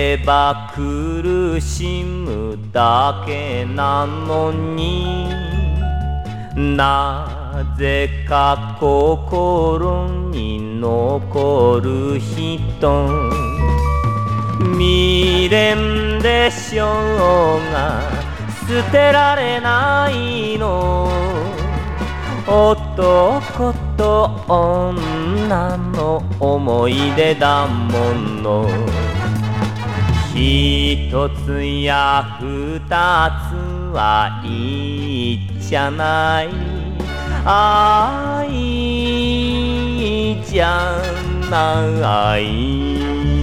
れば苦しむだけなのに、なぜか心に残る人、未練でしょうが捨てられないの、男と女の思い出だもの。一つや二つはいいじゃない、愛じゃない。